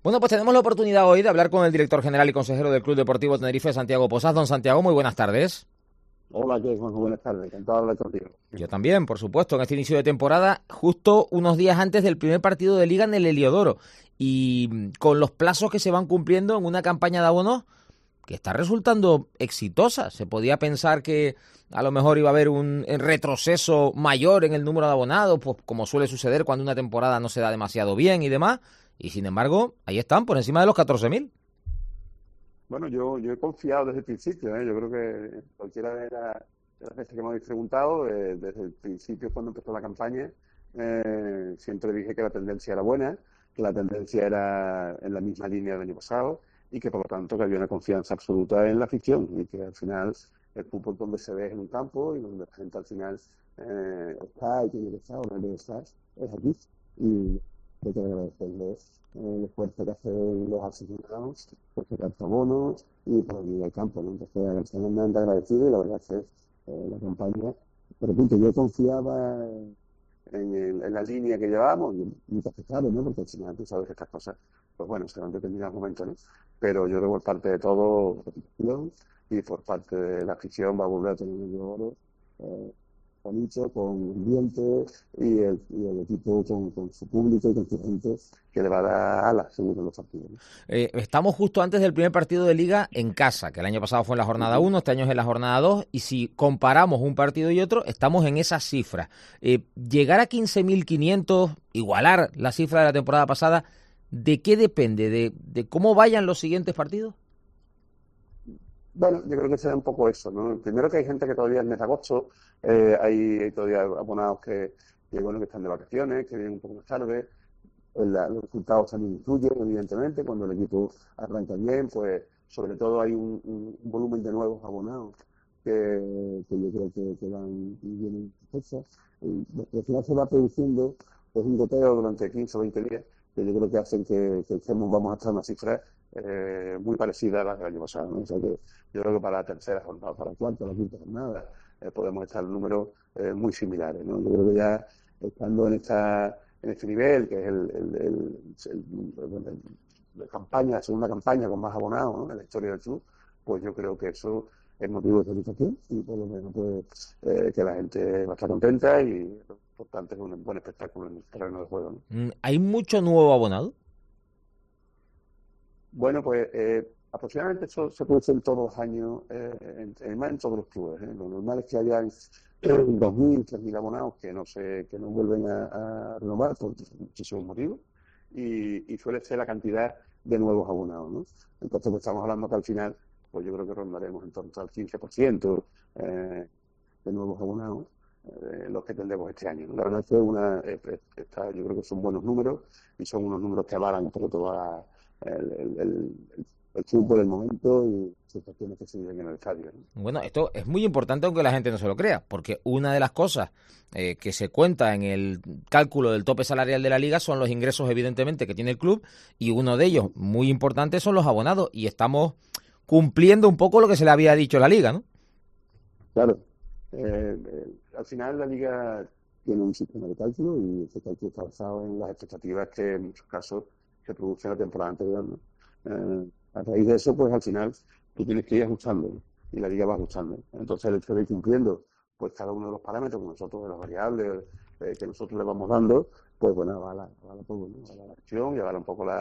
Bueno, pues tenemos la oportunidad hoy de hablar con el director general y consejero del Club Deportivo Tenerife, Santiago Posas. Don Santiago, muy buenas tardes. Hola, ¿qué? Bueno, buenas tardes, encantado de hablar contigo. Yo también, por supuesto, en este inicio de temporada, justo unos días antes del primer partido de Liga en el Heliodoro. Y con los plazos que se van cumpliendo en una campaña de abonos que está resultando exitosa. Se podía pensar que a lo mejor iba a haber un retroceso mayor en el número de abonados, pues como suele suceder cuando una temporada no se da demasiado bien y demás. Y sin embargo, ahí están, por encima de los 14.000. Bueno, yo he confiado desde el principio, ¿eh? Yo creo que cualquiera de las veces que me habéis preguntado, desde el principio cuando empezó la campaña, siempre dije que la tendencia era buena, que la tendencia era en la misma línea del año pasado y que por lo tanto que había una confianza absoluta en la afición y que al final el fútbol donde se ve en un campo y donde la gente al final está y tiene que estar o no debe estar, es aquí. Y hay que agradecerles el esfuerzo que hacen los aficionados por sacar bonos y por venir al campo, ¿no? Entonces, extremadamente agradecido y la verdad es que la campaña, pero punto, yo confiaba en la línea que llevábamos, y nunca se sabe, ¿no? Porque al final tú sabes que estas cosas, pues bueno, se van en determinados momentos, ¿no? Pero yo creo que por parte de todo, y por parte de la afición va a volver a tener un oro. Eh, Bonito, con ambiente y el equipo con su público y con su gente que le va a dar alas seguro en los partidos, ¿no? Estamos justo antes del primer partido de Liga en casa, que el año pasado fue en la jornada Uh-huh. 1, este año es en la jornada 2, y si comparamos un partido y otro, estamos en esa cifra. Llegar a 15.500, igualar la cifra de la temporada pasada, ¿de qué depende? ¿De cómo vayan los siguientes partidos? Bueno, yo creo que será un poco eso, ¿no? Primero que hay gente que todavía es mes de agosto, hay todavía abonados bueno, que están de vacaciones, que vienen un poco más tarde. Los resultados también influyen, evidentemente, cuando el equipo arranca bien, pues sobre todo hay un volumen de nuevos abonados que yo creo que van y vienen cosas. Y al final se va produciendo pues, un goteo durante 15 o 20 días, que yo creo que hacen que vamos a estar en una cifra muy parecida a la del año pasado, ¿no? O sea que yo creo que para la tercera jornada, para la cuarta, la quinta jornada, podemos estar en números muy similares, ¿no? Yo creo que ya estando en este nivel, que es la campaña, la segunda campaña con más abonados, ¿no? En la historia del club, pues yo creo que eso es motivo de satisfacción y por lo menos pues, que la gente va a estar contenta y lo importante es un buen espectáculo en el terreno de juego, ¿no? ¿Hay mucho nuevo abonado? Bueno, pues aproximadamente eso se produce en todos los años, más en todos los clubes, ¿eh? Lo normal es que haya 2.000, 3.000 abonados que no vuelven a renovar por muchísimos motivos y suele ser la cantidad de nuevos abonados, ¿no? Entonces, pues estamos hablando que al final, pues yo creo que rondaremos en torno al 15% de nuevos abonados los que tendremos este año, ¿no? La verdad es que yo creo que son buenos números y son unos números que avalan un poco toda el fútbol del momento y situaciones que se viven en el estadio, ¿no? Bueno, esto es muy importante aunque la gente no se lo crea, porque una de las cosas que se cuenta en el cálculo del tope salarial de la liga son los ingresos, evidentemente, que tiene el club, y uno de ellos, muy importante, son los abonados, y estamos cumpliendo un poco lo que se le había dicho a la liga, ¿no? Claro, al final la liga tiene un sistema de cálculo y ese cálculo está basado en las expectativas que en muchos casos se producen en la temporada anterior, ¿no? A raíz de eso, pues al final tú tienes que ir ajustando, ¿no? Y la liga va ajustando. Entonces el hecho de ir cumpliendo pues cada uno de los parámetros que nosotros, de las variables que nosotros le vamos dando, pues bueno, avala todo, ¿no? Avala la acción y avala un poco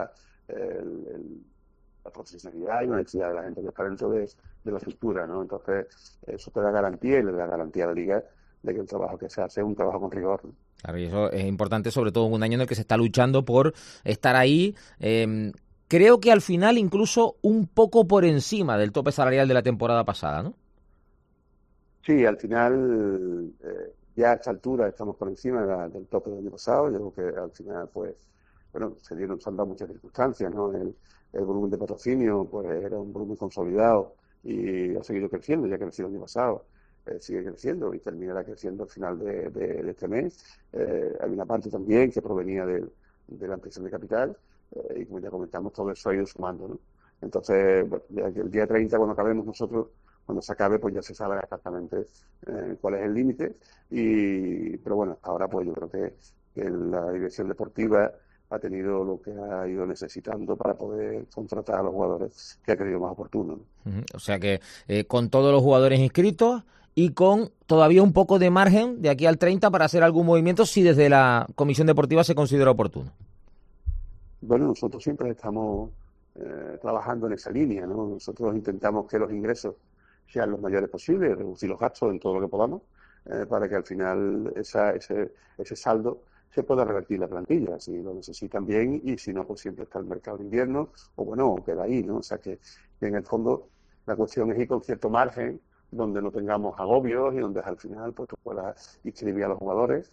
la profesionalidad y la necesidad de la gente que está dentro de la estructura, ¿no? Entonces, eso te da garantía y le da garantía a la liga de que el trabajo que se hace es un trabajo con rigor, ¿no? Claro, y eso es importante, sobre todo en un año en el que se está luchando por estar ahí. Creo que al final incluso un poco por encima del tope salarial de la temporada pasada, ¿no? Sí, al final, ya a esta altura estamos por encima del tope del año pasado. Yo creo que al final, pues, bueno, se han dado muchas circunstancias, ¿no? El volumen de patrocinio, pues, era un volumen consolidado y ha seguido creciendo, ya creció el año pasado, sigue creciendo y terminará creciendo al final de este mes. Hay una parte también que provenía de la ampliación de capital y como ya comentamos, todo eso ha ido sumando, ¿no? Entonces, bueno, ya que el día 30, cuando acabemos nosotros, cuando se acabe, pues ya se sabe exactamente cuál es el límite. Pero bueno, ahora pues yo creo que la dirección deportiva ha tenido lo que ha ido necesitando para poder contratar a los jugadores que ha creído más oportuno, ¿no? O sea que con todos los jugadores inscritos y con todavía un poco de margen de aquí al 30 para hacer algún movimiento si desde la Comisión Deportiva se considera oportuno. Bueno, nosotros siempre estamos trabajando en esa línea, ¿no? Nosotros intentamos que los ingresos sean los mayores posibles, reducir los gastos en todo lo que podamos, para que al final ese saldo se pueda revertir la plantilla, si lo necesitan bien, y si no, pues siempre está el mercado de invierno, o bueno, queda ahí, ¿no? O sea que en el fondo la cuestión es ir con cierto margen, donde no tengamos agobios y donde al final pues tú puedas inscribir a los jugadores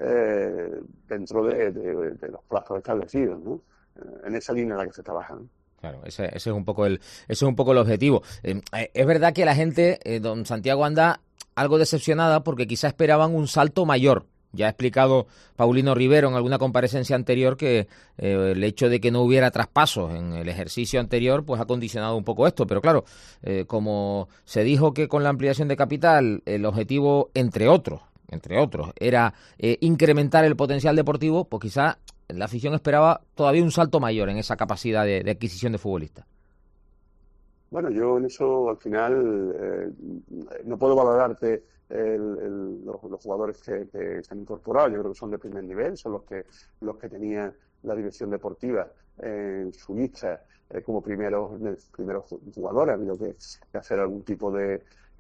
dentro de los plazos establecidos, ¿no? En esa línea en la que se está trabajando. Claro, ese es un poco el objetivo. Es verdad que la gente, don Santiago, anda algo decepcionada porque quizá esperaban un salto mayor. Ya ha explicado Paulino Rivero en alguna comparecencia anterior que el hecho de que no hubiera traspasos en el ejercicio anterior pues ha condicionado un poco esto. Pero claro, como se dijo que con la ampliación de capital el objetivo, entre otros, era incrementar el potencial deportivo, pues quizá la afición esperaba todavía un salto mayor en esa capacidad de adquisición de futbolistas. Bueno, yo en eso al final no puedo valorarte los jugadores que se han incorporado. Yo creo que son de primer nivel, son los que tenía la dirección deportiva en su lista como primeros jugadores. Ha habido que hacer algún tipo de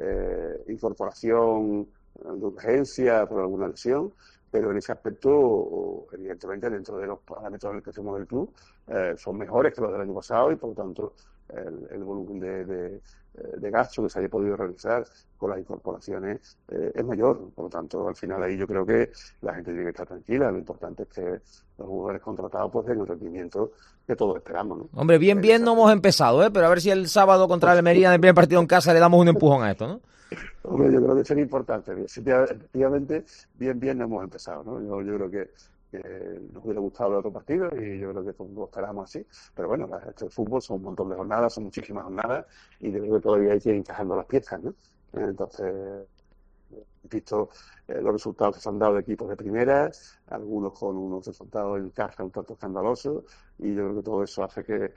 incorporación de urgencia por alguna lesión, pero en ese aspecto, evidentemente, dentro de los parámetros en los que hacemos el club, son mejores que los del año pasado y, por lo tanto, el volumen de gasto que se haya podido realizar con las incorporaciones es mayor. Por lo tanto, al final ahí yo creo que la gente tiene que estar tranquila. Lo importante es que los jugadores contratados pues den el rendimiento que todos esperamos, ¿no? Hombre, bien no hemos empezado, pero a ver si el sábado contra el Almería en el primer partido en casa le damos un empujón a esto, ¿no? Hombre, yo creo que sería importante. Efectivamente, bien no hemos empezado, ¿no? Yo creo que nos hubiera gustado el otro partido y yo creo que lo esperamos así. Pero bueno, este fútbol son un montón de jornadas, son muchísimas jornadas y yo creo que todavía hay que ir encajando las piezas, ¿no? Entonces, he visto los resultados que se han dado de equipos de primera, algunos con unos resultados en casa un tanto escandalosos, y yo creo que todo eso hace que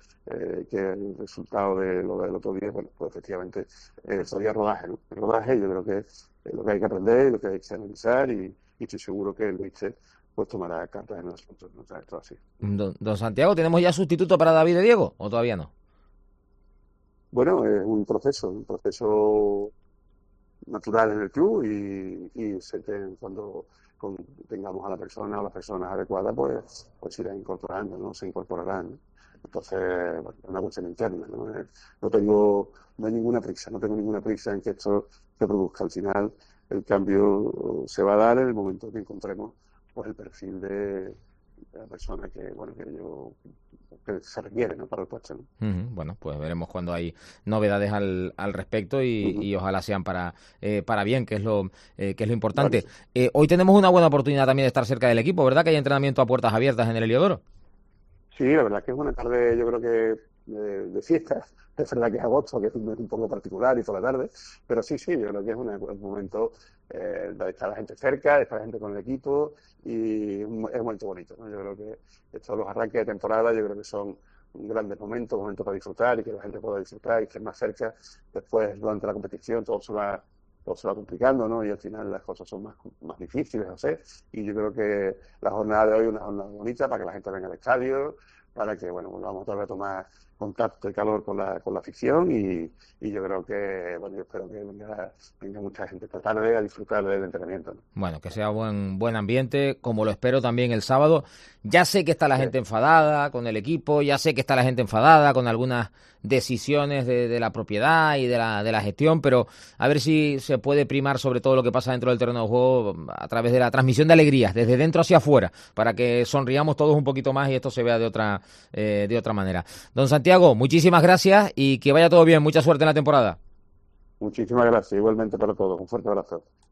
el resultado de lo del otro día, bueno, pues efectivamente sería rodaje, ¿no? El rodaje yo creo que es lo que hay que aprender, lo que hay que analizar, y estoy seguro que el Luis pues tomará cartas en los asuntos, ¿no? O sea, esto así. Don Santiago, ¿tenemos ya sustituto para David de Diego o todavía no? Bueno, es un proceso natural en el club y cuando tengamos a la persona o las personas adecuadas, pues irán incorporando, ¿no? Se incorporarán, ¿no? Entonces, bueno, es una cuestión interna, ¿no? No hay ninguna prisa, no tengo ninguna prisa en que esto se produzca. Al final, el cambio se va a dar en el momento que encontremos pues el perfil de la persona que se requiere, ¿no? Para el puesto, ¿no? Bueno, pues veremos cuando hay novedades al respecto y ojalá sean para bien, que es lo importante. Vale. Hoy tenemos una buena oportunidad también de estar cerca del equipo, ¿verdad? Que hay entrenamiento a puertas abiertas en el Heliodoro. Sí, la verdad es que es una tarde, yo creo que de fiesta. Es verdad que es agosto, que es un poco particular y toda la tarde, pero sí, yo creo que es un momento de estar la gente cerca, de estar la gente con el equipo, y es un momento bonito, ¿no? Yo creo que estos los arranques de temporada, yo creo que son grandes momentos para disfrutar y que la gente pueda disfrutar y estar más cerca. Después, durante la competición, todo se va complicando, ¿no? Y al final las cosas son más difíciles, no sé. Y yo creo que la jornada de hoy es una jornada bonita para que la gente venga al estadio, para que, bueno, volvamos otra vez a tomar contacto y calor con la afición, y yo creo que, bueno, yo espero que venga mucha gente esta tarde a disfrutar del entrenamiento, ¿no? Bueno, que sea buen ambiente, como lo espero también el sábado. Ya sé que está la gente enfadada con el equipo, ya sé que está la gente enfadada con algunas decisiones de la propiedad y de la gestión, pero a ver si se puede primar sobre todo lo que pasa dentro del terreno de juego a través de la transmisión de alegrías, desde dentro hacia afuera, para que sonriamos todos un poquito más y esto se vea de otra manera. Don Santiago, muchísimas gracias y que vaya todo bien. Mucha suerte en la temporada. Muchísimas gracias, igualmente para todos. Un fuerte abrazo.